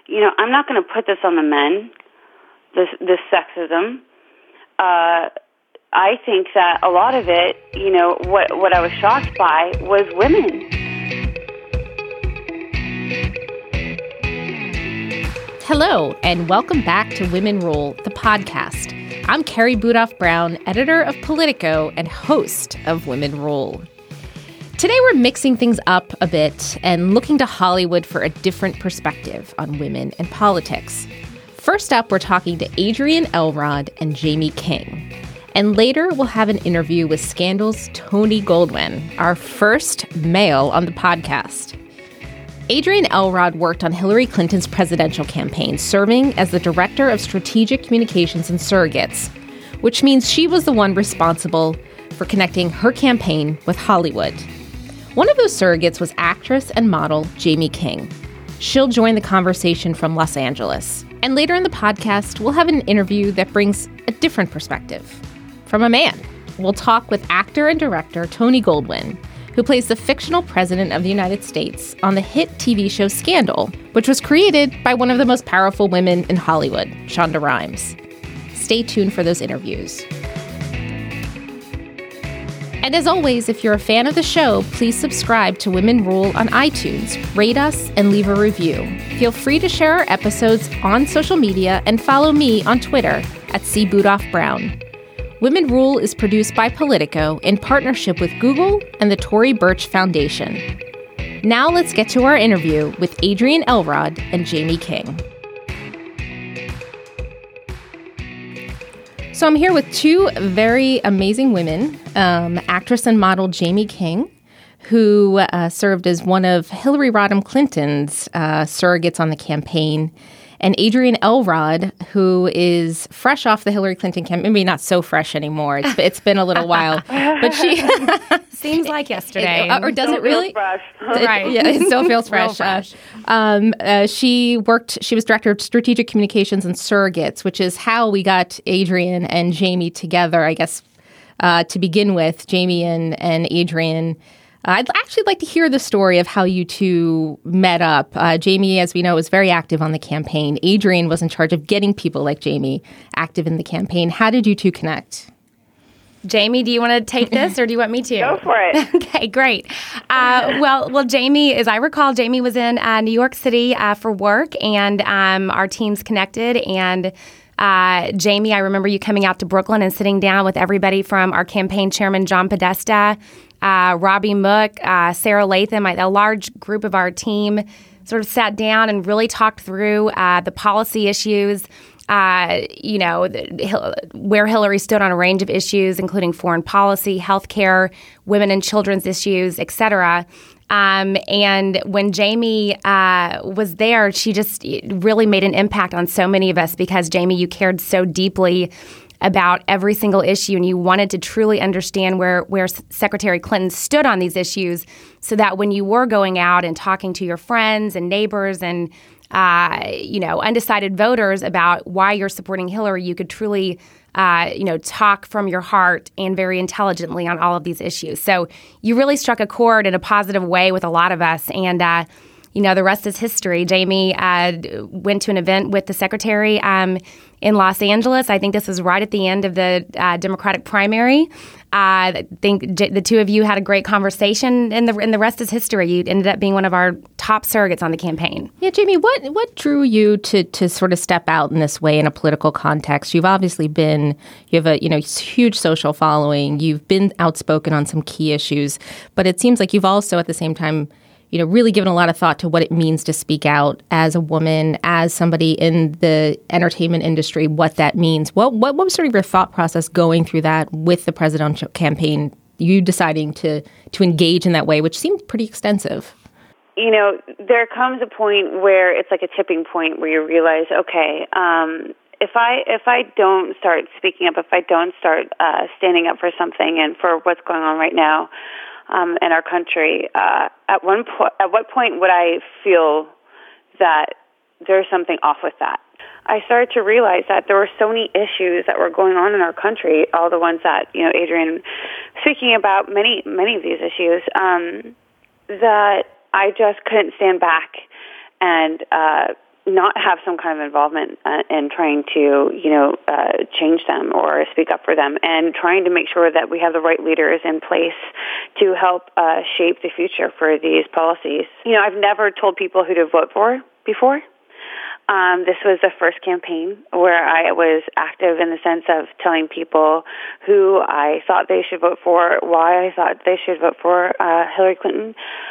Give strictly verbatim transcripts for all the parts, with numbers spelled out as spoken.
you know, I'm not going to put this on the men, this, this sexism. Uh, I think that a lot of it, you know, what, what I was shocked by was women. Hello, and welcome back to Women Rule, the podcast. I'm Carrie Budoff-Brown, editor of Politico and host of Women Rule. Today we're mixing things up a bit and looking to Hollywood for a different perspective on women and politics. First up, we're talking to Adrienne Elrod and Jaime King. And later, we'll have an interview with Scandal's Tony Goldwyn, our first male on the podcast. Adrienne Elrod worked on Hillary Clinton's presidential campaign, serving as the Director of Strategic Communications and Surrogates, which means she was the one responsible for connecting her campaign with Hollywood. One of those surrogates was actress and model Jaime King. She'll join the conversation from Los Angeles. And later in the podcast, we'll have an interview that brings a different perspective from a man. We'll talk with actor and director Tony Goldwyn, who plays the fictional president of the United States on the hit T V show Scandal, which was created by one of the most powerful women in Hollywood, Shonda Rhimes. Stay tuned for those interviews. And as always, if you're a fan of the show, please subscribe to Women Rule on iTunes, rate us, and leave a review. Feel free to share our episodes on social media and follow me on Twitter at C Budoff Brown. Women Rule is produced by Politico in partnership with Google and the Tory Burch Foundation. Now let's get to our interview with Adrienne Elrod and Jaime King. So I'm here with two very amazing women, um, actress and model Jaime King, who uh, served as one of Hillary Rodham Clinton's uh, surrogates on the campaign, and Adrienne Elrod, who is fresh off the Hillary Clinton campaign. Maybe not so fresh anymore. It's, it's been a little while. But she... Seems like yesterday. It, or does still it really? Fresh. Right. Yeah, it still feels fresh. fresh. Uh, um, uh, she worked, she was director of strategic communications and surrogates, which is how we got Adrienne and Jaime together, I guess, uh, to begin with. Jaime and, and Adrienne. Uh, I'd actually like to hear the story of how you two met up. Uh, Jaime, as we know, was very active on the campaign. Adrienne was in charge of getting people like Jaime active in the campaign. How did you two connect? Jaime, do you want to take this or do you want me to? Go for it. Okay, great. Uh, well, well, Jaime, as I recall, Jaime was in uh, New York City uh, for work, and um, our teams connected. And uh, Jaime, I remember you coming out to Brooklyn and sitting down with everybody from our campaign chairman, John Podesta, uh, Robbie Mook, uh, Sarah Latham, a large group of our team sort of sat down and really talked through uh, the policy issues. Uh, you know, the, where Hillary stood on a range of issues, including foreign policy, healthcare, women and children's issues, et cetera. Um, and when Jaime uh, was there, she just really made an impact on so many of us because, Jaime, you cared so deeply about every single issue, and you wanted to truly understand where, where Secretary Clinton stood on these issues so that when you were going out and talking to your friends and neighbors and Uh, you know, undecided voters about why you're supporting Hillary, you could truly, uh, you know, talk from your heart and very intelligently on all of these issues. So you really struck a chord in a positive way with a lot of us. And, uh, you know, the rest is history. Jaime uh, went to an event with the secretary um, in Los Angeles. I think this was right at the end of the uh, Democratic primary. Uh, I think J- the two of you had a great conversation, and the and the rest is history. You ended up being one of our top surrogates on the campaign. Yeah, Jaime, what what drew you to to sort of step out in this way in a political context? You've obviously been you have a you know huge social following. You've been outspoken on some key issues, but it seems like you've also at the same time, you know, really given a lot of thought to what it means to speak out as a woman, as somebody in the entertainment industry, what that means. What, what, what was sort of your thought process going through that with the presidential campaign, you deciding to, to engage in that way, which seemed pretty extensive? You know, there comes a point where it's like a tipping point where you realize, okay, um, if I if I don't start speaking up, if I don't start uh, standing up for something and for what's going on right now, Um, in our country, uh, at one point, at what point would I feel that there's something off with that? I started to realize that there were so many issues that were going on in our country, all the ones that, you know, Adrienne speaking about, many, many of these issues, um, that I just couldn't stand back and uh, not have some kind of involvement uh, in trying to, you know, uh, change them or speak up for them, and trying to make sure that we have the right leaders in place to help uh, shape the future for these policies. You know, I've never told people who to vote for before. Um, this was the first campaign where I was active in the sense of telling people who I thought they should vote for, why I thought they should vote for uh, Hillary Clinton.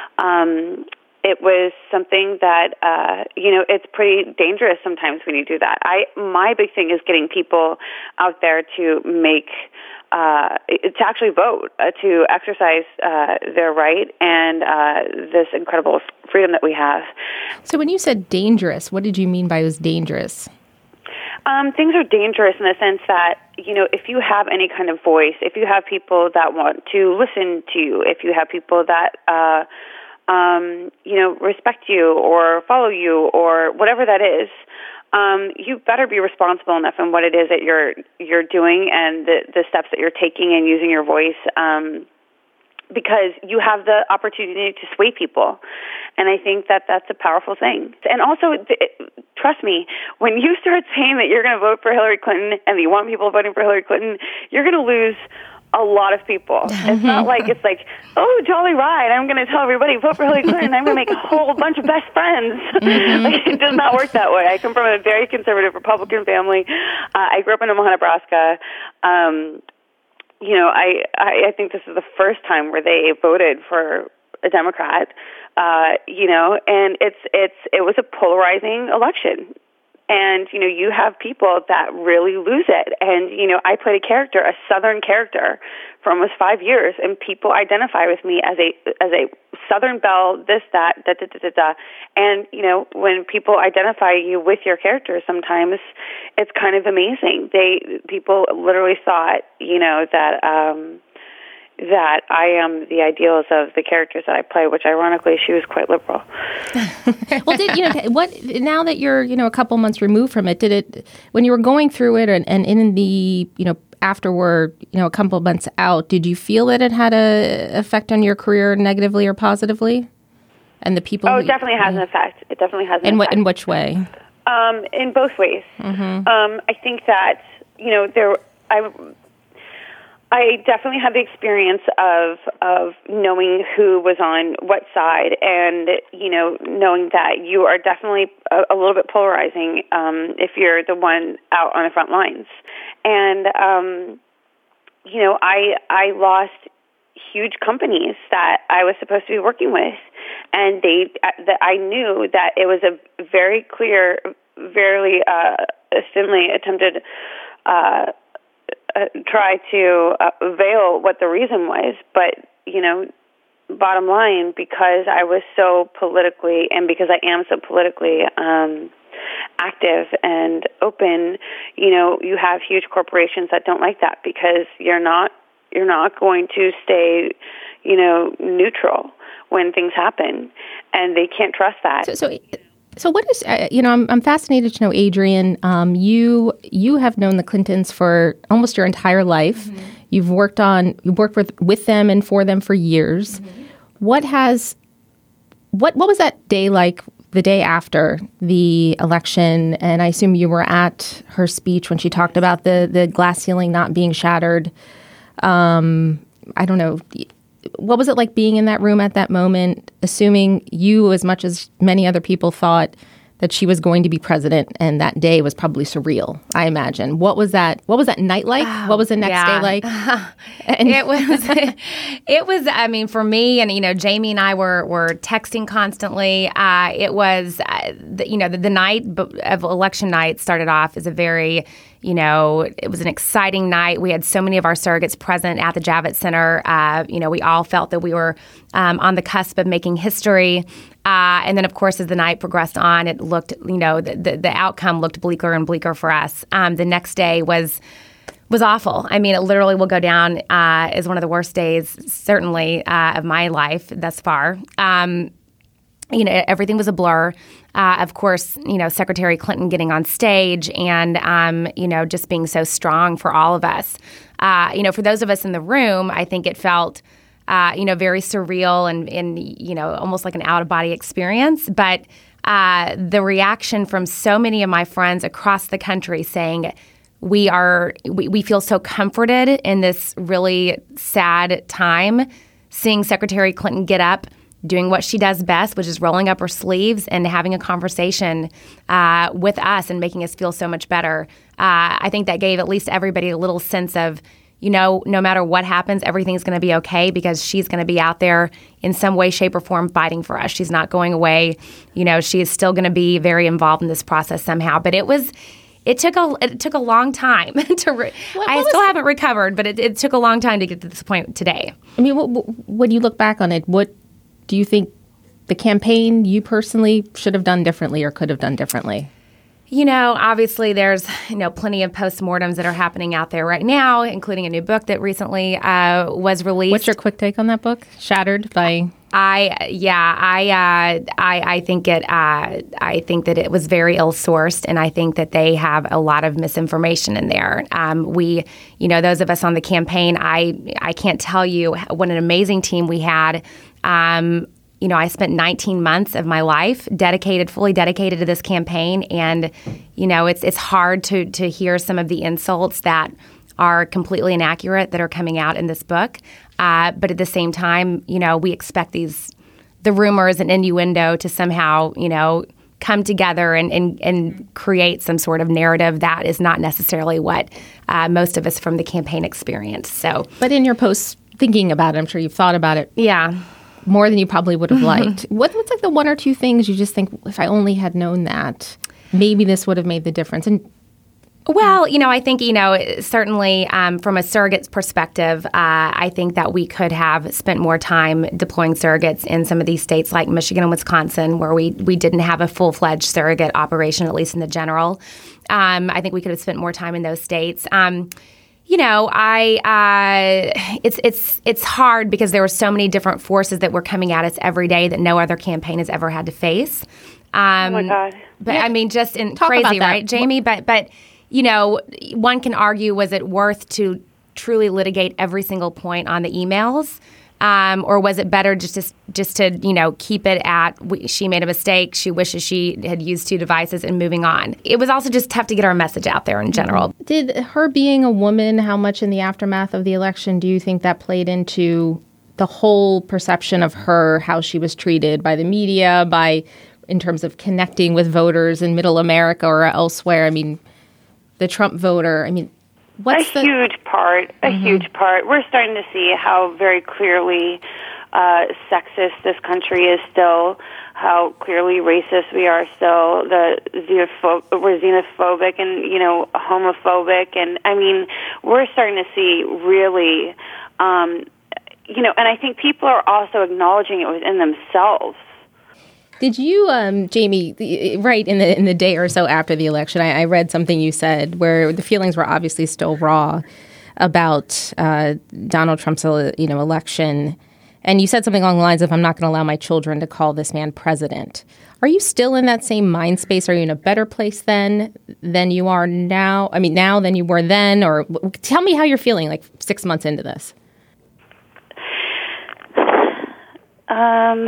Um, it was something that, uh, you know, it's pretty dangerous sometimes when you do that. I my big thing is getting people out there to make Uh, to actually vote, uh, to exercise uh, their right and uh, this incredible freedom that we have. So when you said dangerous, what did you mean by it was dangerous? Um, things are dangerous in the sense that, you know, if you have any kind of voice, if you have people that want to listen to you, if you have people that, uh, um, you know, respect you or follow you or whatever that is, Um, you better be responsible enough in what it is that you're you're doing and the, the steps that you're taking and using your voice, um, because you have the opportunity to sway people, and I think that that's a powerful thing. And also, th- trust me, when you start saying that you're going to vote for Hillary Clinton and you want people voting for Hillary Clinton, you're going to lose a lot of people. It's not like it's like, oh, jolly ride, I'm going to tell everybody, vote for Hillary Clinton, I'm going to make a whole bunch of best friends. Mm-hmm. Like, it does not work that way. I come from a very conservative Republican family. Uh, I grew up in Omaha, Nebraska. Um, you know, I, I, I think this is the first time where they voted for a Democrat, uh, you know, and it's it's it was a polarizing election. And, you know, you have people that really lose it. And, you know, I played a character, a Southern character, for almost five years, and people identify with me as a as a Southern belle, this, that, da, da, da, da, da. And, you know, when people identify you with your character, sometimes it's kind of amazing. They people literally thought, you know, that um, that I am the ideals of the characters that I play, which ironically, she was quite liberal. Well, did you know what? Now that you're, you know, a couple months removed from it, did it when you were going through it, and, and in the, you know, afterward, you know, a couple months out, did you feel that it had a effect on your career negatively or positively? And the people? Oh, who, it definitely has an effect. It definitely has an in effect. What, in which way? Um, in both ways. Mm-hmm. Um, I think that, you know, there, I. I definitely had the experience of of knowing who was on what side, and, you know, knowing that you are definitely a, a little bit polarizing um, if you're the one out on the front lines. And, um, you know, I I lost huge companies that I was supposed to be working with, and they that I knew that it was a very clear, very uh, thinly attempted uh Uh, try to uh, veil what the reason was. But, you know, bottom line, because I was so politically, and because I am so politically um, active and open, you know, you have huge corporations that don't like that, because you're not you're not going to stay, you know, neutral when things happen, and they can't trust that. So, so So what is, uh, you know, I'm, I'm fascinated to know, Adrienne, um, you you have known the Clintons for almost your entire life. Mm-hmm. You've worked on, you've worked with, with them and for them for years. Mm-hmm. What has, what what was that day like, the day after the election? And I assume you were at her speech when she talked about the, the glass ceiling not being shattered. Um, I don't know. What was it like being in that room at that moment, assuming you, as much as many other people, thought that she was going to be president, and that day was probably surreal, I imagine. What was that? What was that night like? Oh, what was the next yeah. day like? And it was, it was. I mean, for me, and you know, Jamie and I were were texting constantly. Uh, it was, uh, the, you know, the, the night of election night started off as a very, you know, it was an exciting night. We had so many of our surrogates present at the Javits Center. Uh, you know, we all felt that we were um, on the cusp of making history. Uh, and then, of course, as the night progressed on, it looked, you know, the, the, the outcome looked bleaker and bleaker for us. Um, the next day was was awful. I mean, it literally will go down uh, as one of the worst days, certainly, uh, of my life thus far. Um, you know, everything was a blur. Uh, of course, you know, Secretary Clinton getting on stage and, um, you know, just being so strong for all of us. Uh, you know, for those of us in the room, I think it felt, uh, you know, very surreal and, and, you know, almost like an out-of-body experience. But uh, the reaction from so many of my friends across the country saying, we are, we, we feel so comforted in this really sad time, seeing Secretary Clinton get up, doing what she does best, which is rolling up her sleeves and having a conversation uh, with us and making us feel so much better. Uh, I think that gave at least everybody a little sense of, you know, no matter what happens, everything's going to be okay because she's going to be out there in some way, shape, or form fighting for us. She's not going away. You know, she is still going to be very involved in this process somehow. But it was, it took a, it took a long time to. Re- what, what I still haven't recovered, but it, it took a long time to get to this point today. I mean, what, what, when you look back on it, what do you think the campaign, you personally, should have done differently or could have done differently? You know, obviously there's, you know, plenty of postmortems that are happening out there right now, including a new book that recently uh, was released. What's your quick take on that book? Shattered by... I, yeah, I, uh, I, I think it, uh, I think that it was very ill-sourced, and I think that they have a lot of misinformation in there. Um, we, you know, those of us on the campaign, I, I can't tell you what an amazing team we had. Um, You know, I spent nineteen months of my life dedicated, fully dedicated to this campaign. And, you know, it's it's hard to to hear some of the insults that are completely inaccurate that are coming out in this book. Uh, but at the same time, you know, we expect these, the rumors and innuendo to somehow, you know, come together and, and, and create some sort of narrative that is not necessarily what uh, most of us from the campaign experience. So, but in your posts, thinking about it, I'm sure you've thought about it. Yeah. More than you probably would have liked. what, what's like the one or two things you just think, if I only had known that, maybe this would have made the difference? And well, you know, I think, you know, certainly um, from a surrogate's perspective, uh, I think that we could have spent more time deploying surrogates in some of these states like Michigan and Wisconsin, where we, we didn't have a full-fledged surrogate operation, at least in the general. Um, I think we could have spent more time in those states. Um, You know, I uh, it's it's it's hard because there were so many different forces that were coming at us every day that no other campaign has ever had to face. Um, oh my God! But yeah. I mean, just in Talk crazy, about right, Jamie? But but you know, one can argue, was it worth to truly litigate every single point on the emails? Um, or was it better just to, just to, you know, keep it at, we, she made a mistake, she wishes she had used two devices, and moving on? It was also just tough to get our message out there in general. Did her being a woman, how much in the aftermath of the election do you think that played into the whole perception of her, how she was treated by the media, by in terms of connecting with voters in Middle America or elsewhere? I mean, the Trump voter, I mean, What's a the- huge part, a mm-hmm. huge part. We're starting to see how very clearly uh, sexist this country is still, how clearly racist we are still. The xenophob- we're xenophobic and, you know, homophobic. And, I mean, we're starting to see really, um, you know, and I think people are also acknowledging it within themselves. Did you, um, Jamie, right in the in the day or so after the election, I, I read something you said where the feelings were obviously still raw about uh, Donald Trump's, you know, election, and you said something along the lines of, "I'm not going to allow my children to call this man president." Are you still in that same mind space? Are you in a better place then than you are now? I mean, now than you were then, or tell me how you're feeling like six months into this. Um,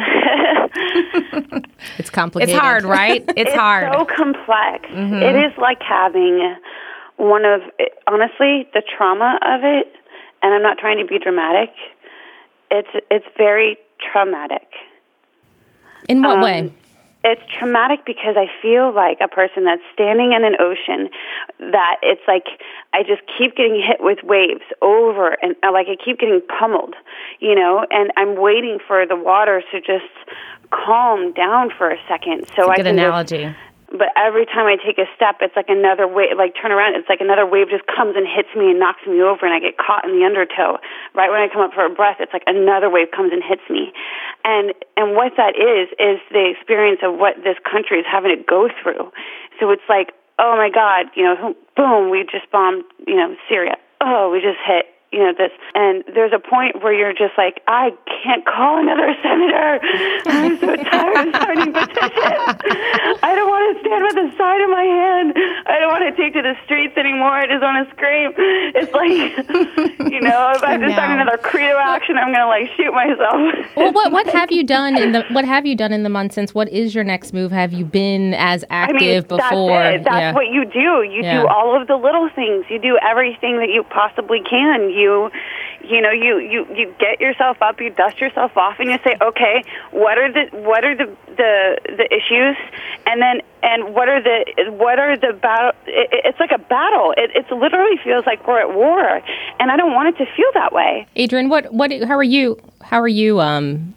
it's complicated. It's hard, right? It's, it's hard. so complex. Mm-hmm. It is like having one of, honestly, the trauma of it, and I'm not trying to be dramatic, it's it's very traumatic. In what um, way? It's traumatic because I feel like a person that's standing in an ocean that it's like I just keep getting hit with waves over and like I keep getting pummeled, you know, and I'm waiting for the water to just calm down for a second. So That's a good I can analogy. Just, but every time I take a step, it's like another wave, like turn around, it's like another wave just comes and hits me and knocks me over and I get caught in the undertow. Right when I come up for a breath, it's like another wave comes and hits me. And and what that is, is the experience of what this country is having to go through. So it's like, oh my God, you know, boom, we just bombed, you know, Syria. Oh, we just hit, you know, this. And there's a point where you're just like, I can't call another senator. I'm so tired of signing petitions. I don't want to stand with a sign in my hand. I don't want to take to the streets anymore. I just want to scream. It's like, you know, if I have to sign another credo action, I'm going to like shoot myself. Well, what what have you done in the what have you done in the month since? What is your next move? Have you been as active I mean, before? That's it. That's yeah. what you do. You yeah. do all of the little things. You do everything that you possibly can. You, you know, you, you, you get yourself up. You dust yourself off, and you say, okay, what are the what are the the, the issues, and then and what are the what are the battle? It, it's like a battle. It it's literally feels like we're at war, and I don't want it to feel that way. Adrienne, what what how are you? How are you? Um,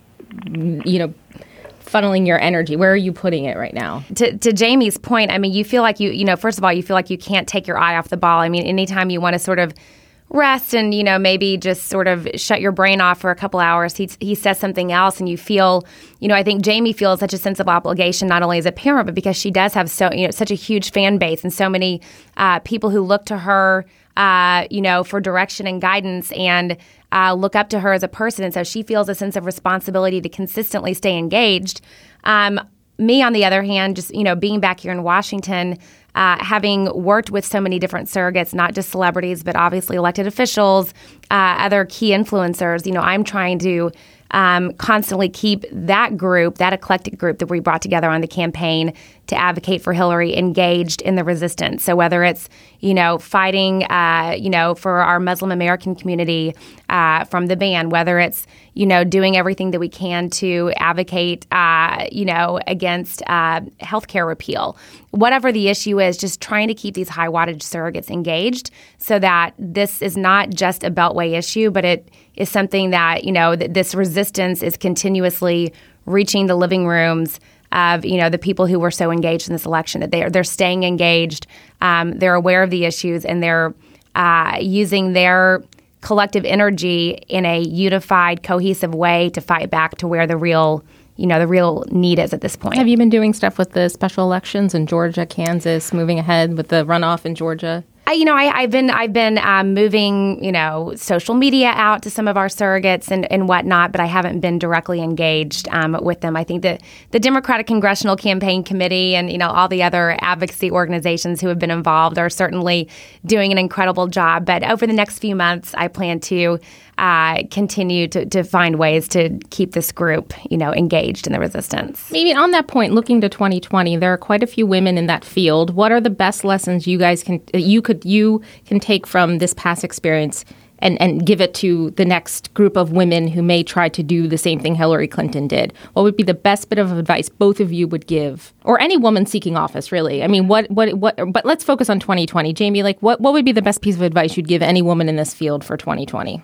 you know. funneling your energy? Where are you putting it right now? To, to Jamie's point, I mean, you feel like you, you know, first of all, you feel like you can't take your eye off the ball. I mean, anytime you want to sort of rest and, you know, maybe just sort of shut your brain off for a couple hours, he, he says something else and you feel, you know, I think Jamie feels such a sense of obligation, not only as a parent, but because she does have so, you know, such a huge fan base and so many uh, people who look to her, uh, you know, for direction and guidance and Uh, look up to her as a person. And so she feels a sense of responsibility to consistently stay engaged. Um, me, on the other hand, just, you know, being back here in Washington, uh, having worked with so many different surrogates, not just celebrities, but obviously elected officials, uh, other key influencers, you know, I'm trying to um, constantly keep that group, that eclectic group that we brought together on the campaign to advocate for Hillary engaged in the resistance. So whether it's, you know, fighting, uh, you know, for our Muslim American community uh, from the ban, whether it's, you know, doing everything that we can to advocate, uh, you know, against uh, healthcare repeal, whatever the issue is, just trying to keep these high wattage surrogates engaged so that this is not just a Beltway issue, but it is something that, you know, th- this resistance is continuously reaching the living rooms of, you know, the people who were so engaged in this election, that they're, they're staying engaged, um, they're aware of the issues, and they're uh, using their collective energy in a unified, cohesive way to fight back to where the real, you know, the real need is at this point. Have you been doing stuff with the special elections in Georgia, Kansas, moving ahead with the runoff in Georgia? I, you know, I, I've been I've been um, moving, you know, social media out to some of our surrogates and, and whatnot, but I haven't been directly engaged um, with them. I think that the Democratic Congressional Campaign Committee and, you know, all the other advocacy organizations who have been involved are certainly doing an incredible job. But over the next few months, I plan to uh, continue to, to find ways to keep this group, you know, engaged in the resistance. Maybe on that point, looking to twenty twenty, there are quite a few women in that field. What are the best lessons you guys can you could you can take from this past experience and, and give it to the next group of women who may try to do the same thing Hillary Clinton did? What would be the best bit of advice both of you would give, or any woman seeking office, really? I mean, what what what? But let's focus on twenty twenty. Jamie, like what what would be the best piece of advice you'd give any woman in this field for twenty twenty?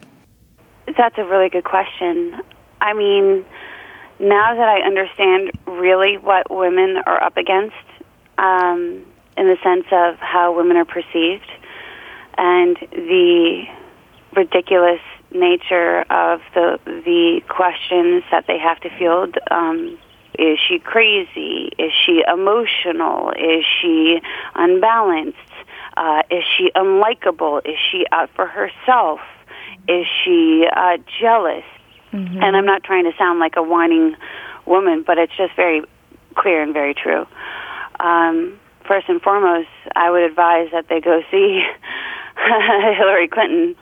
That's a really good question. I mean, now that I understand really what women are up against, um, in the sense of how women are perceived and the ridiculous nature of the the questions that they have to field. Um, is she crazy? Is she emotional? Is she unbalanced? Uh, is she unlikable? Is she out for herself? Is she uh, jealous? Mm-hmm. And I'm not trying to sound like a whining woman, but it's just very clear and very true. Um, first and foremost, I would advise that they go see Hillary Clinton.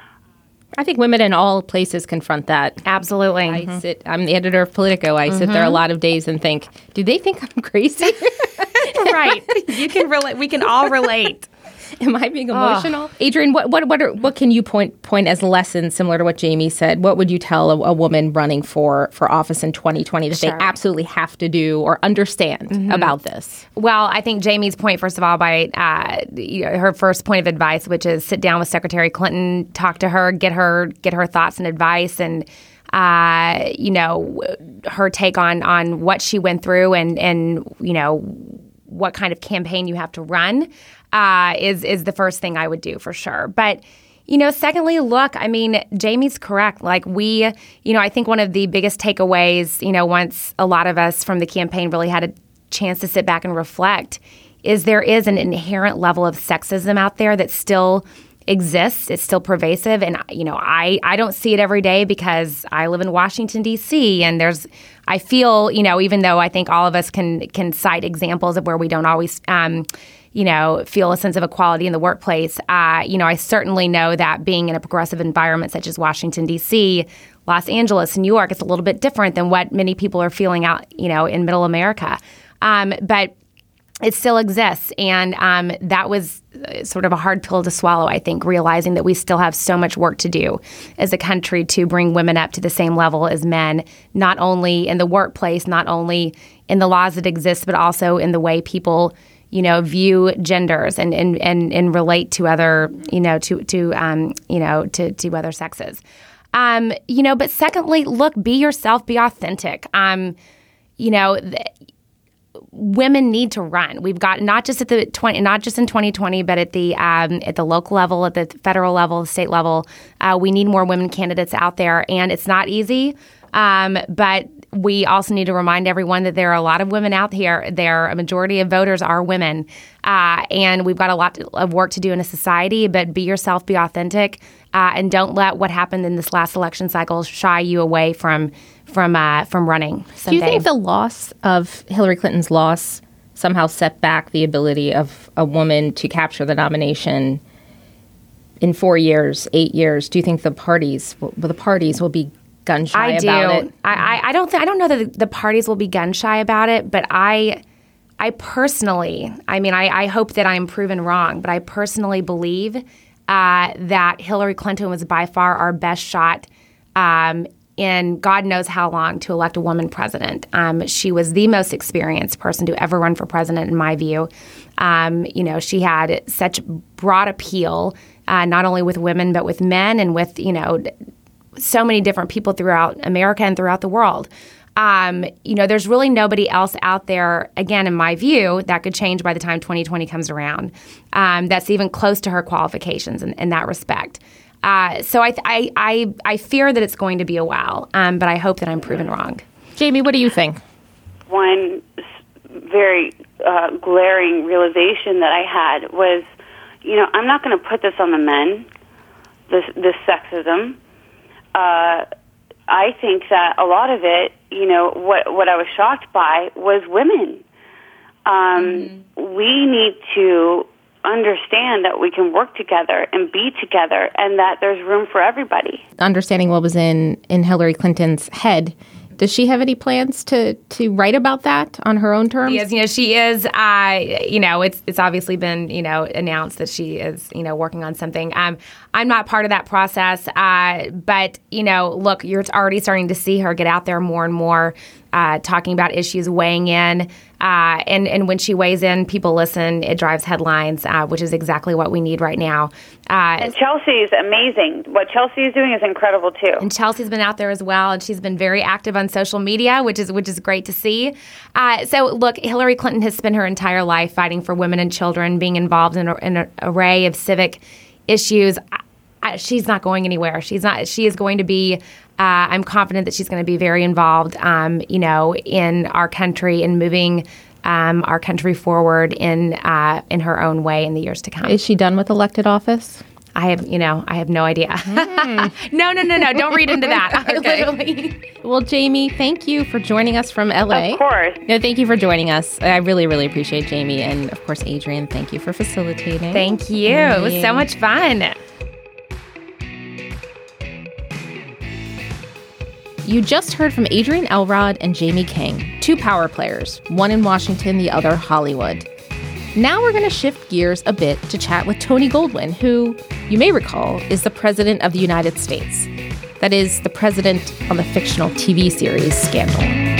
I think women in all places confront that. Absolutely. I mm-hmm. sit. I'm the editor of Politico. I mm-hmm. sit there a lot of days and think, do they think I'm crazy? Right. You can relate. We can all relate. Am I being emotional? Oh. Adrienne, what what what, are, what can you point point as lessons similar to what Jamie said? What would you tell a, a woman running for, for office in twenty twenty that sure. they absolutely have to do or understand mm-hmm. about this? Well, I think Jamie's point, first of all, by uh, her first point of advice, which is sit down with Secretary Clinton, talk to her, get her get her thoughts and advice, and uh, you know, her take on on what she went through, and and you know, what kind of campaign you have to run. Uh, is is the first thing I would do for sure. But, you know, secondly, look, I mean, Jamie's correct. Like we, you know, I think one of the biggest takeaways, you know, once a lot of us from the campaign really had a chance to sit back and reflect, is there is an inherent level of sexism out there that still exists. It's still pervasive. And, you know, I, I don't see it every day because I live in Washington, D C, and there's, I feel, you know, even though I think all of us can can cite examples of where we don't always, um, you know, feel a sense of equality in the workplace, uh, you know, I certainly know that being in a progressive environment such as Washington, D C, Los Angeles, New York, it's a little bit different than what many people are feeling out, you know, in middle America. Um, but it still exists. And um, that was sort of a hard pill to swallow, I think, realizing that we still have so much work to do as a country to bring women up to the same level as men, not only in the workplace, not only in the laws that exist, but also in the way people, you know, view genders and and, and, and relate to other, you know, to, to um, you know, to, to other sexes. Um, you know, but secondly, look, be yourself, be authentic. Um, you know, th- women need to run. We've got not just at the twenty, not just in twenty twenty, but at the um, at the local level, at the federal level, state level. Uh, we need more women candidates out there, and it's not easy. Um, but we also need to remind everyone that there are a lot of women out here. There, a majority of voters are women, uh, and we've got a lot of work to do in a society. But be yourself, be authentic, uh, and don't let what happened in this last election cycle shy you away from from uh, from running someday. Do you think the loss of Hillary Clinton's loss somehow set back the ability of a woman to capture the nomination in four years, eight years? Do you think the parties, will, the parties will be gun shy I about do. it? I, I don't. Th- I don't know that the parties will be gun shy about it, but I, I personally, I mean, I, I hope that I'm proven wrong, but I personally believe uh, that Hillary Clinton was by far our best shot um, in God knows how long to elect a woman president. Um, she was the most experienced person to ever run for president, in my view. Um, you know, she had such broad appeal, uh, not only with women but with men and with, you know, so many different people throughout America and throughout the world. Um, you know, there's really nobody else out there, again, in my view, that could change by the time twenty twenty comes around, um, that's even close to her qualifications in, in that respect. Uh, so I, I, I, I fear that it's going to be a while, um, but I hope that I'm proven wrong. Jamie, what do you think? One very uh, glaring realization that I had was, you know, I'm not going to put this on the men, this, this sexism. Uh, I think that a lot of it, you know, what what I was shocked by was women. Um, mm-hmm. We need to understand that we can work together and be together and that there's room for everybody. Understanding what was in, in Hillary Clinton's head, does she have any plans to, to write about that on her own terms? Yes, you know, she is, uh, you know, it's it's obviously been, you know, announced that she is, you know, working on something. Um, I'm not part of that process, uh, but, you know, look, you're already starting to see her get out there more and more, uh, talking about issues, weighing in. Uh, and, and when she weighs in, people listen. It drives headlines, uh, which is exactly what we need right now. Uh, and Chelsea's amazing. What Chelsea is doing is incredible, too. And Chelsea's been out there as well, and she's been very active on social media, which is which is great to see. Uh, so, look, Hillary Clinton has spent her entire life fighting for women and children, being involved in, a, in an array of civic issues. I, I, she's not going anywhere. She's not. She is going to be. Uh, I'm confident that she's going to be very involved, um, you know, in our country and moving um, our country forward in uh, in her own way in the years to come. Is she done with elected office? I have, you know, I have no idea. Mm. no, no, no, no. Don't read into that. Okay. Literally. Well, Jamie, thank you for joining us from L A. Of course. No, thank you for joining us. I really, really appreciate Jamie. And, of course, Adrian, thank you for facilitating. Thank you. It was so much fun. You just heard from Adrian Elrod and Jamie King, two power players, one in Washington, the other Hollywood. Now we're going to shift gears a bit to chat with Tony Goldwyn, who, you may recall, is the President of the United States. That is, the president on the fictional T V series Scandal.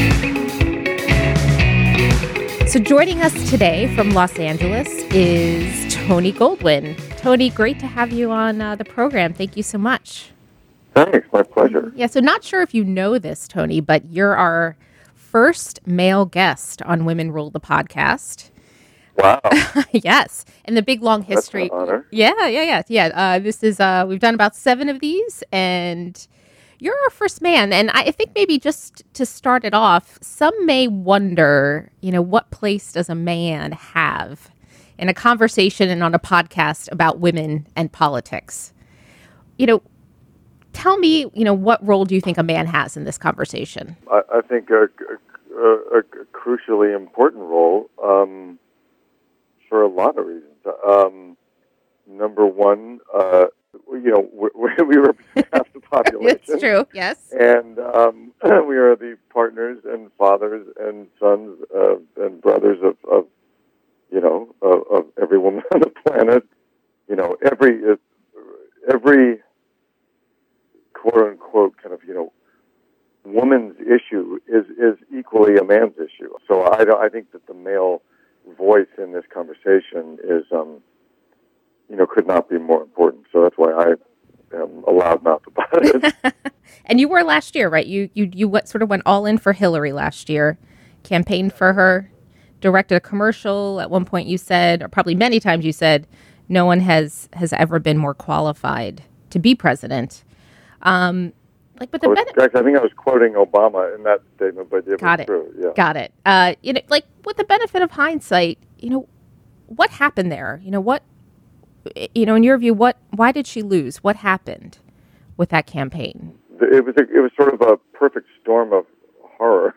So joining us today from Los Angeles is Tony Goldwyn. Tony, great to have you on uh, the program. Thank you so much. Thanks, my pleasure. Yeah, so not sure if you know this, Tony, but you're our first male guest on Women Rule, the podcast. Wow. Yes. And the big, long history. That's an honor. Yeah, yeah, yeah. Yeah, uh, this is, uh, we've done about seven of these, and you're our first man. And I think maybe just to start it off, some may wonder, you know, what place does a man have in a conversation and on a podcast about women and politics. You know, tell me, you know, what role do you think a man has in this conversation? I, I think a, a, a crucially important role um, for a lot of reasons. Um, number one, uh, you know, we, we represent half the population. It's true, yes. And um, we are the partners and fathers and sons uh, and brothers of, of you know, of, of every woman on the planet. You know, every every quote unquote kind of you know woman's issue is is equally a man's issue. So I don't, I think that the male voice in this conversation is um you know could not be more important. So that's why I am a loudmouth about it. And you were last year, right? You you you what, sort of went all in for Hillary last year, campaigned for her, directed a commercial. At one point you said, or probably many times you said, no one has, has ever been more qualified to be president. Um, like, but the Quote, benefit. actually, I think I was quoting Obama in that statement, but it Got was it. true. Yeah. Got it. Uh, you know, like with the benefit of hindsight, you know, what happened there? You know, what, you know, in your view, what, why did she lose? What happened with that campaign? It was a, it was sort of a perfect storm of horror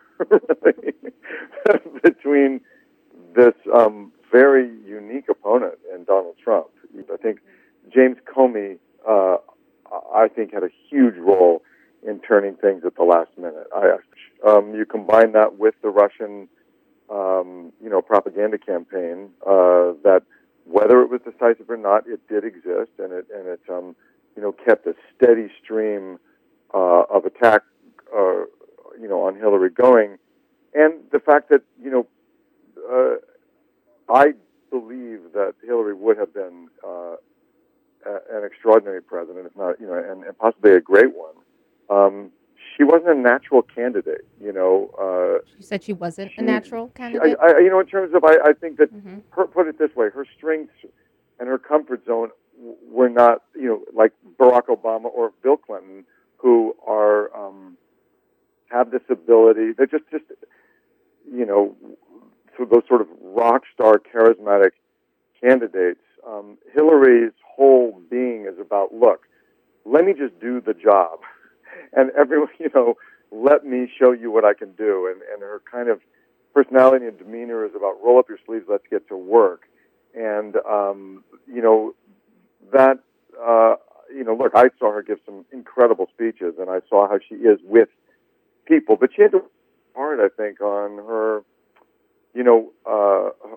between this um, very unique opponent in Donald Trump. I think James Comey, uh, I think, had a huge role in turning things at the last minute. I, um, you combine that with the Russian, um, you know, propaganda campaign uh, that, whether it was decisive or not, it did exist, and it and it um, you know kept a steady stream uh, of attack, uh, you know, on Hillary going, and the fact that you know, uh, I believe that Hillary would have been uh, a, an extraordinary president, if not, you know, and, and possibly a great one. Um, she wasn't a natural candidate, you know. Uh, You said she wasn't she, a natural she, candidate? I, I, you know, in terms of, I, I think that, Mm-hmm. her, put it this way, her strengths and her comfort zone were not, you know, like Barack Obama or Bill Clinton, who are, um, have this ability, they're just, just, you know, so those sort of rock star charismatic candidates. Um, Hillary's whole being is about, look, let me just do the job. And everyone, you know, let me show you what I can do. And, and her kind of personality and demeanor is about roll up your sleeves, let's get to work. And, um, you know, that, uh, you know, look, I saw her give some incredible speeches, and I saw how she is with people. But she had to work hard, I think, on her, you know, uh,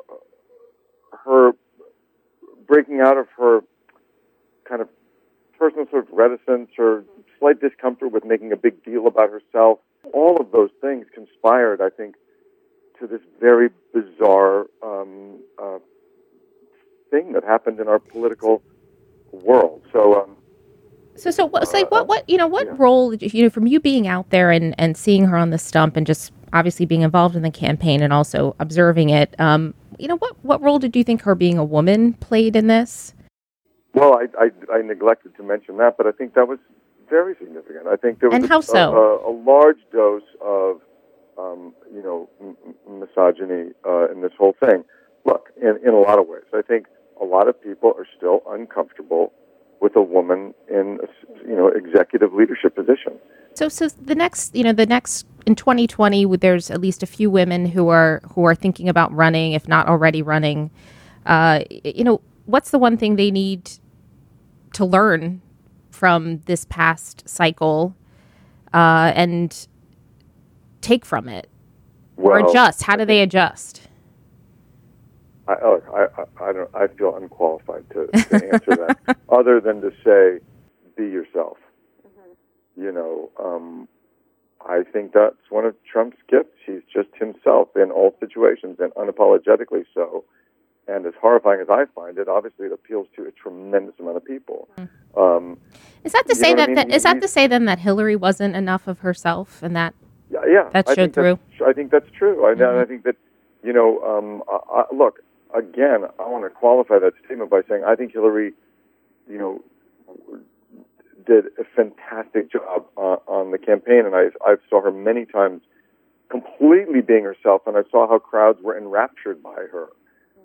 her breaking out of her kind of personal sort of reticence or slight discomfort with making a big deal about herself. All of those things conspired, I think, to this very bizarre um, uh, thing that happened in our political world. So, um, So, so what, say, what, what, you know, what yeah. role, did you you know, from you being out there and, and seeing her on the stump and just obviously being involved in the campaign and also observing it, um, you know, what, what role did you think her being a woman played in this? Well, I, I, I neglected to mention that, but I think that was very significant. I think there was And a, how so? a, a large dose of, um, you know, m- misogyny uh, in this whole thing. Look, in, in a lot of ways, I think a lot of people are still uncomfortable with a woman in, a, you know, executive leadership position. So, so the next, you know, the next in twenty twenty, there's at least a few women who are who are thinking about running, if not already running. Uh, you know, what's the one thing they need to learn from this past cycle uh, and take from it, Well, or adjust? How do they adjust? I, look, I, I, I don't. I feel unqualified to, to answer that, other than to say, be yourself. Mm-hmm. You know, um, I think that's one of Trump's gifts. He's just himself in all situations, and unapologetically so. And as horrifying as I find it, obviously it appeals to a tremendous amount of people. Mm-hmm. Um, is that to say that, I mean? that is that to say then that Hillary wasn't enough of herself, and that yeah, yeah that I showed think through? I think that's true. I, Mm-hmm. I think that, you know, um, I, I, look, again, I want to qualify that statement by saying I think Hillary, you know, did a fantastic job uh, on the campaign, and I I saw her many times completely being herself, and I saw how crowds were enraptured by her.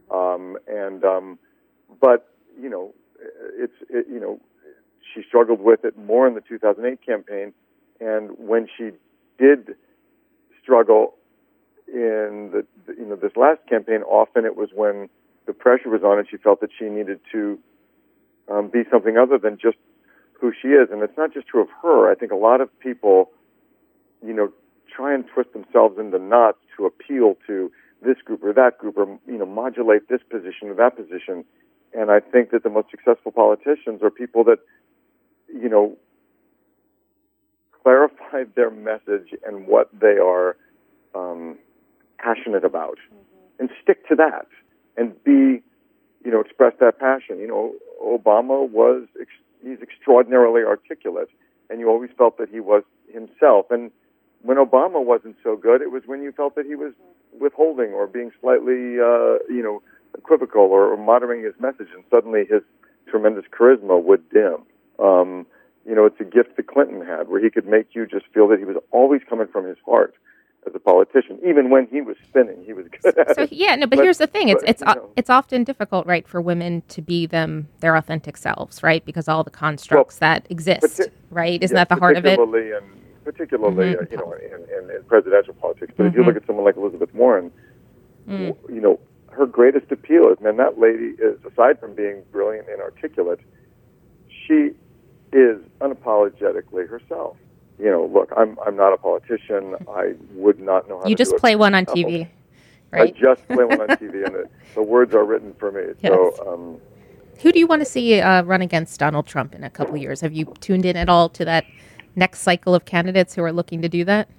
Um, and um, but you know, it's it, you know, she struggled with it more in the two thousand eight campaign, and when she did struggle in the you know this last campaign, often it was when the pressure was on and she felt that she needed to um, be something other than just who she is. And it's not just true of her. I think a lot of people, you know, try and twist themselves into knots to appeal to this group or that group, or, you know, modulate this position or that position. And I think that the most successful politicians are people that, you know, clarified their message and what they are um, passionate about, mm-hmm. and stick to that and be, you know, express that passion. You know, Obama was, ex- he's extraordinarily articulate, and you always felt that he was himself. And when Obama wasn't so good, it was when you felt that he was withholding or being slightly, uh, you know, equivocal or, or moderating his message, and suddenly his tremendous charisma would dim. Um, you know, it's a gift that Clinton had, where he could make you just feel that he was always coming from his heart as a politician, even when he was spinning, he was good at so, it. Yeah, no, but, but here's the thing: it's but, it's you know, it's often difficult, right, for women to be them their authentic selves, right, because all the constructs well, that exist, partic- right? Isn't yes, that the heart of it? Particularly in particularly, mm-hmm. uh, you know, in, in, in presidential politics. But mm-hmm. if you look at someone like Elizabeth Warren, mm. you know, her greatest appeal is, man, that lady is, aside from being brilliant and articulate, she is unapologetically herself. You know, look, I'm I'm not a politician. I would not know how you to do it. You just play one on T V, right? I just play one on T V, and the, the words are written for me. Yes. So, um, who do you want to see uh, run against Donald Trump in a couple of years? Have you tuned in at all to that next cycle of candidates who are looking to do that?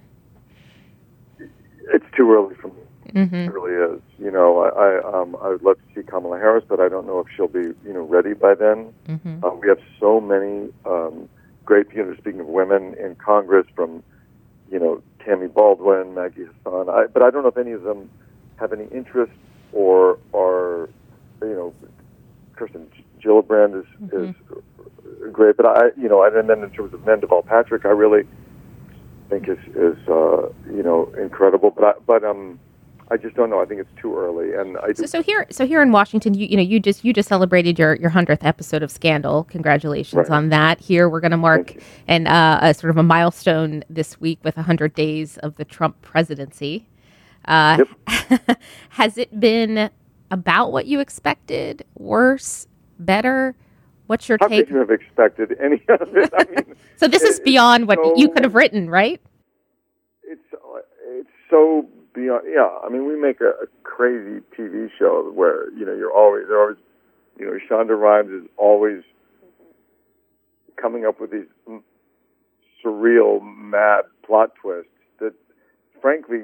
It's too early for me. Mm-hmm. It really is. You know, I I, um, I would love to see Kamala Harris, but I don't know if she'll be, you know, ready by then. Mm-hmm. Uh, we have so many um, great, you know, speaking of women in Congress, from, you know, Tammy Baldwin, Maggie Hassan, I, but I don't know if any of them have any interest or are, you know, Kirsten Gillibrand is, mm-hmm. is great, but I, you know, and then in terms of men, Deval Patrick, I really think is, is uh, you know, incredible, but I, but um, I just don't know. I think it's too early, and I. Do- so, so here, so here in Washington, you you know, you just you just celebrated your your hundredth episode of Scandal. Congratulations right. on that. Here, we're going to mark and uh, a sort of a milestone this week with a hundred days of the Trump presidency. Uh, yep. Has it been about what you expected? Worse? Better? What's your How take? How could you have expected any of it? I mean, so this it, is beyond what so, you could have written, right? It's it's so. Beyond, yeah, I mean, we make a, a crazy T V show where, you know, you're always, they're always, you know, Shonda Rhimes is always coming up with these m- surreal, mad plot twists that, frankly,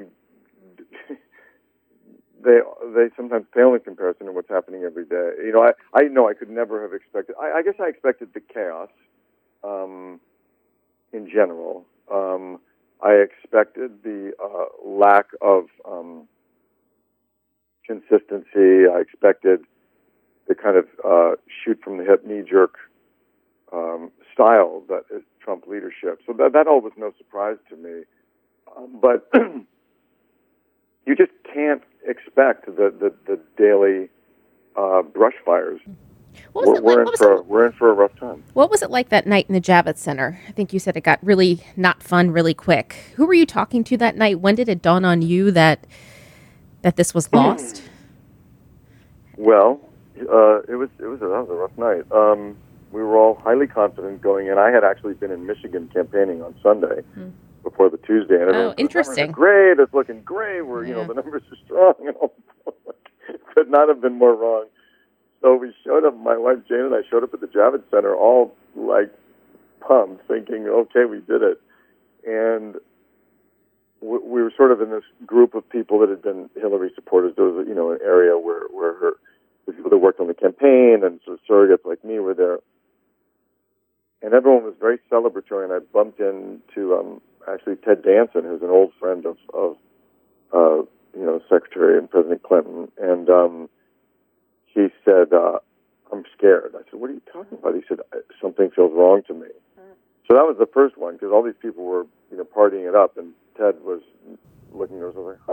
they they sometimes pale in comparison to what's happening every day. You know, I, I know I could never have expected, I, I guess I expected the chaos um, in general. Um I expected the uh, lack of um, consistency. I expected the kind of uh, shoot from the hip, knee-jerk um, style that is Trump leadership. So that, that all was no surprise to me. Um, but you just can't expect the, the, the daily uh, brush fires. What was we're, it like? we're, in what was for, it, we're in for a rough time. What was it like that night in the Javits Center? I think you said it got really not fun really quick. Who were you talking to that night? When did it dawn on you that that this was lost? Well, uh, it was it was a, that was a rough night. Um, we were all highly confident going in. I had actually been in Michigan campaigning on Sunday hmm. before the Tuesday, and everyone oh, interesting. Said, great, it's looking great. We're yeah. you know the numbers are strong, and all. Could not have been more wrong. So we showed up, my wife Jane and I showed up at the Javits Center all, like, pumped, thinking, okay, we did it. And we, we were sort of in this group of people that had been Hillary supporters. There was, you know, an area where, where her, the people that worked on the campaign and sort of surrogates like me were there. And everyone was very celebratory, and I bumped into, um, actually, Ted Danson, who's an old friend of, of uh, you know, Secretary and President Clinton. And, um, he said, uh, I'm scared. I said, what are you talking about? He said, something feels wrong to me. Mm. So that was the first one, because all these people were, you know, partying it up, and Ted was looking at us like, huh.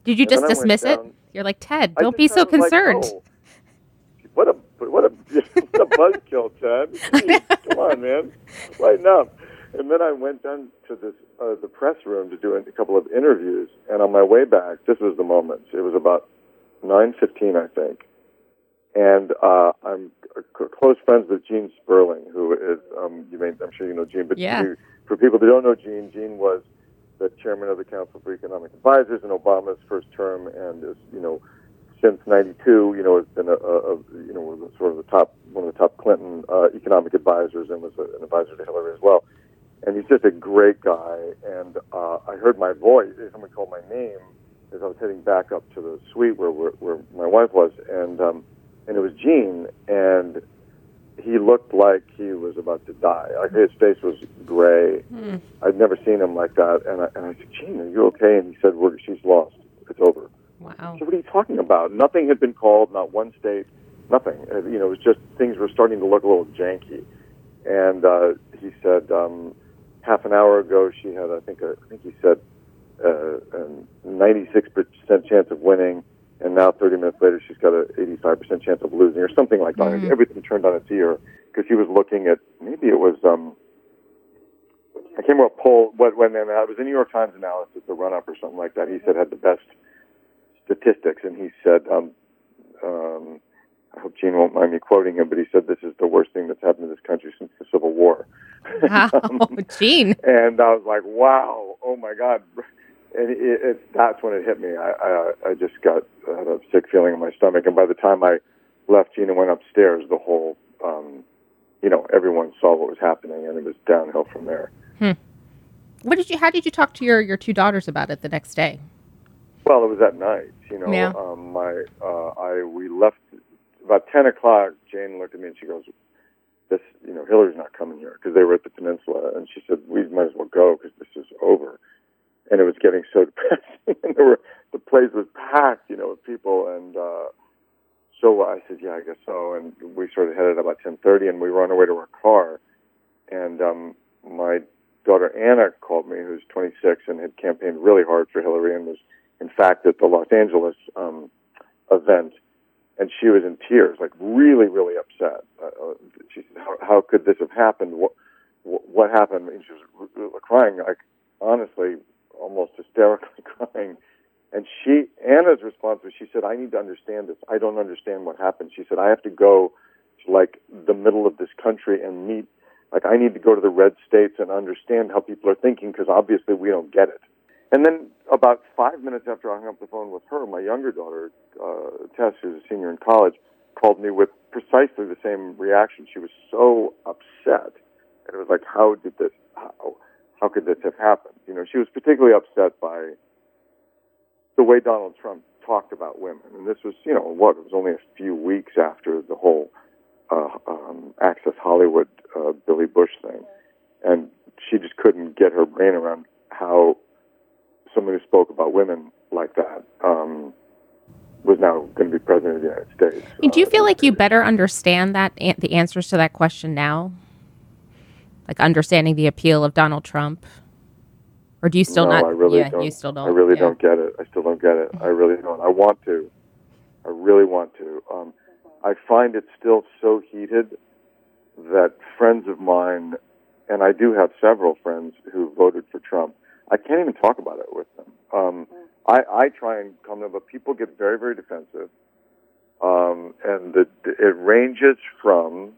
Did you And just then I went dismiss it? down- You're like, Ted, I don't just- be I so was like, concerned. "Oh, what a what a what a buzzkill, Ted. Jeez, come on, man, lighten up." And then I went down to this uh, the press room to do a couple of interviews. And on my way back, this was the moment. It was about nine fifteen, I think. And uh, I'm c- close friends with Gene Sperling, who is um, you may I'm sure you know Gene, but Yeah. you, for people that don't know Gene, Gene was the chairman of the Council for Economic Advisors in Obama's first term, and is you know since ninety-two, you know has been a, a, a you know was sort of the top one of the top Clinton uh, economic advisors, and was a, an advisor to Hillary as well. And he's just a great guy. And uh, I heard my voice. Someone called my name as I was heading back up to the suite where where, where my wife was, and um, and it was Gene, and he looked like he was about to die. Like his face was gray. Hmm. I'd never seen him like that. And I, and I said, "Gene, are you okay?" And he said, We're, "She's lost. It's over." Wow. I said, "What are you talking about? Nothing had been called. Not one state. Nothing. Uh, You know, it was just things were starting to look a little janky." And uh, he said, um, half an hour ago, she had, I think, a, I think he said, uh, a ninety-six percent chance of winning, and now thirty minutes later, she's got an eighty-five percent chance of losing, or something like that. Mm. Everything turned on its ear because he was looking at, maybe it was, um, I can't remember what poll, what, when it was a New York Times analysis, the run-up or something like that. He said had the best statistics, and he said, um, um, I hope Gene won't mind me quoting him, but he said this is the worst thing that's happened to this country since the Civil War. Wow, um, Gene. And I was like, wow, oh my God. And it, it, that's when it hit me. I, I, I just got I had a sick feeling in my stomach. And by the time I left Gene and went upstairs, the whole, um, you know, everyone saw what was happening, and it was downhill from there. Hmm. What did you? How did you talk to your, your two daughters about it the next day? Well, it was at night, you know. Yeah. Um, my, uh, I, we left about ten o'clock. Jane looked at me and she goes, "This, you know, Hillary's not coming here," because they were at the peninsula, and she said, "We might as well go because this is over." And it was getting so depressing, and there were the place was packed, you know, with people, and uh, so I said, "Yeah, I guess so." And we sort of headed about ten thirty, and we were on our way to our car, and um, my daughter Anna called me, who's twenty-six and had campaigned really hard for Hillary, and was in fact at the Los Angeles um, event. And she was in tears, like really, really upset. Uh, she said, how, how could this have happened? What, what happened? And she was r- crying, like, honestly, almost hysterically crying. And she, Anna's response was, she said, "I need to understand this. I don't understand what happened." She said, "I have to go to, like, the middle of this country and meet, like, I need to go to the red states and understand how people are thinking, because obviously we don't get it." And then about five minutes after I hung up the phone with her, my younger daughter, uh, Tess, who's a senior in college, called me with precisely the same reaction. She was so upset. And it was like, how did this, how, how could this have happened? You know, she was particularly upset by the way Donald Trump talked about women. And this was, you know, what, it was only a few weeks after the whole uh, um, Access Hollywood, uh, Billy Bush thing. And she just couldn't get her brain around how someone who spoke about women like that um, was now going to be president of the United States. And do you uh, feel like you better understand that the answers to that question now? Like understanding the appeal of Donald Trump? Or do you still no, not? I really yeah, don't. you still don't. I really yeah. don't get it. I still don't get it. I really don't. I want to. I really want to. Um, I find it still so heated that friends of mine, and I do have several friends who voted for Trump, I can't even talk about it with them. Um, I, I try and calm them, but people get very, very defensive. Um, and the, it ranges from,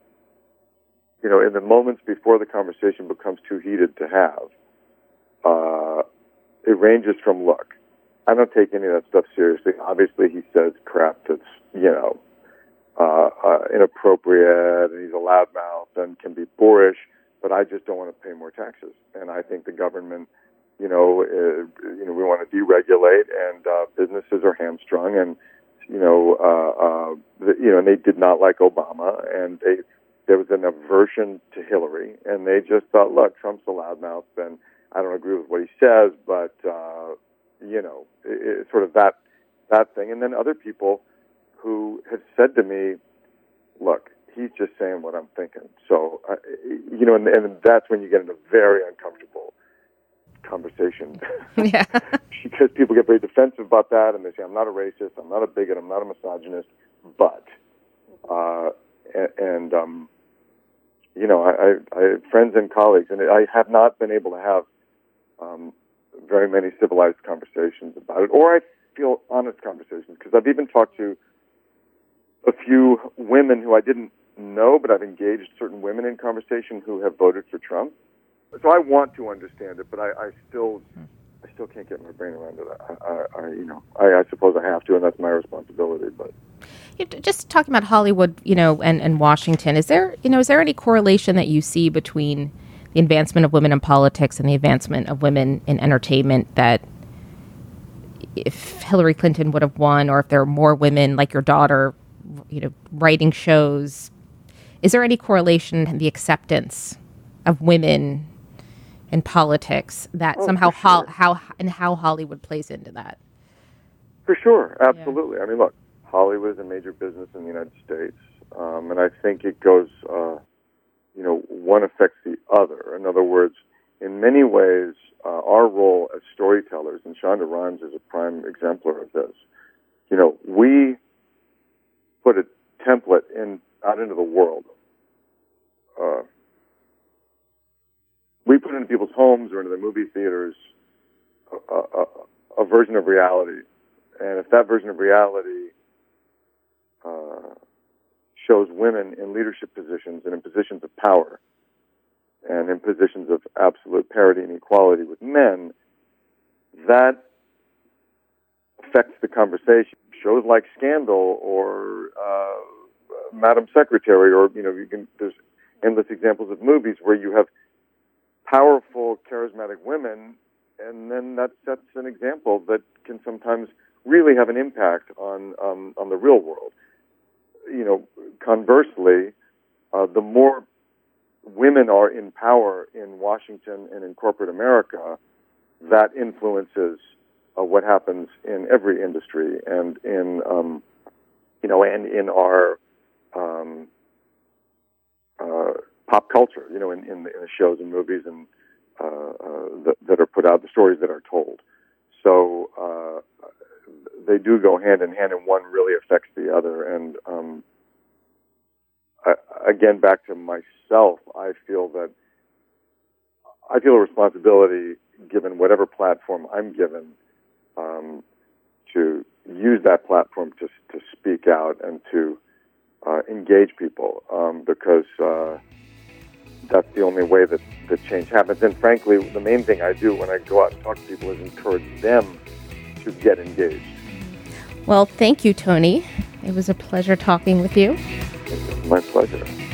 you know, in the moments before the conversation becomes too heated to have, uh, it ranges from, look, I don't take any of that stuff seriously. Obviously, he says crap that's, you know, uh, uh, inappropriate, and he's a loudmouth and can be boorish, but I just don't want to pay more taxes. And I think the government, you know, uh, you know, we want to deregulate, and uh, businesses are hamstrung, and you know, uh, uh, the, you know, and they did not like Obama, and they there was an aversion to Hillary, and they just thought, look, Trump's a loudmouth, and I don't agree with what he says, but uh, you know, it, it's sort of that that thing. And then other people who have said to me, look, he's just saying what I'm thinking. So, uh, you know, and, and that's when you get into very uncomfortable conversation. Yeah. Because people get very defensive about that, and they say, I'm not a racist, I'm not a bigot, I'm not a misogynist, but, uh, and, and um, you know, I, I, I have friends and colleagues, and I have not been able to have um, very many civilized conversations about it, or I feel honest conversations, because I've even talked to a few women who I didn't know, but I've engaged certain women in conversation who have voted for Trump. So I want to understand it, but I, I still, I still can't get my brain around it. I, I, I you know, I, I suppose I have to, and that's my responsibility. But just talking about Hollywood, you know, and, and Washington, is there, you know, is there any correlation that you see between the advancement of women in politics and the advancement of women in entertainment? That if Hillary Clinton would have won, or if there were more women like your daughter, you know, writing shows, is there any correlation in the acceptance of women in politics that oh, somehow sure. how, how and how Hollywood plays into that? For sure, absolutely. Yeah. I mean, look, Hollywood is a major business in the United States, um, and I think it goes, uh, you know, one affects the other. In other words, in many ways, uh, our role as storytellers, and Shonda Rhimes is a prime exemplar of this. You know, we put a template in out into the world. Uh, we put into people's homes or into the movie theaters a, a, a version of reality, and if that version of reality uh, shows women in leadership positions and in positions of power and in positions of absolute parity and equality with men, that affects the conversation. Shows like Scandal or uh, Madam Secretary, or you know, you can. There's endless examples of movies where you have powerful, charismatic women, and then that sets an example that can sometimes really have an impact on um, on the real world. You know, conversely, uh, the more women are in power in Washington and in corporate America, that influences uh, what happens in every industry and in um, you know and in our um, uh, pop culture. You know, in, in, the, in the shows and movies and uh, uh, that, that are put out, the stories that are told. So uh, they do go hand in hand, and one really affects the other. And um, I, again, back to myself, I feel that I feel a responsibility, given whatever platform I'm given, um, to use that platform to to speak out and to uh, engage people, um, because uh, that's the only way that, that change happens. And frankly, the main thing I do when I go out and talk to people is encourage them to get engaged. Well, thank you, Tony. It was a pleasure talking with you. My pleasure.